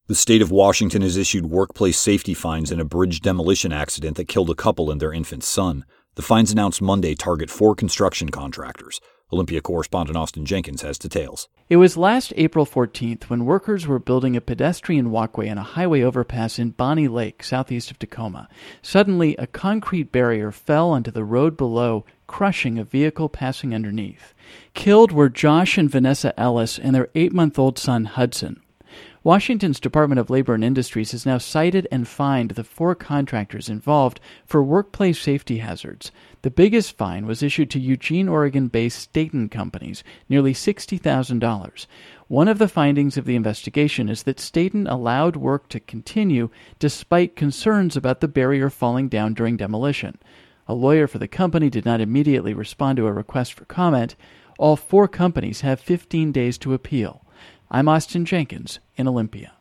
The state of Washington has issued workplace safety fines in a bridge demolition accident that killed a couple and their infant son. The fines announced Monday target 4 construction contractors. Olympia correspondent Austin Jenkins has details. It was last April 14th when workers were building a pedestrian walkway on a highway overpass in Bonney Lake, southeast of Tacoma. Suddenly, a concrete barrier fell onto the road below, crushing a vehicle passing underneath. Killed were Josh and Vanessa Ellis and their 8-month-old son, Hudson. Washington's Department of Labor and Industries has now cited and fined the 4 contractors involved for workplace safety hazards. The biggest fine was issued to Eugene, Oregon-based Staten Companies, nearly $60,000. One of the findings of the investigation is that Staten allowed work to continue despite concerns about the barrier falling down during demolition. A lawyer for the company did not immediately respond to a request for comment. All 4 companies have 15 days to appeal. I'm Austin Jenkins in Olympia.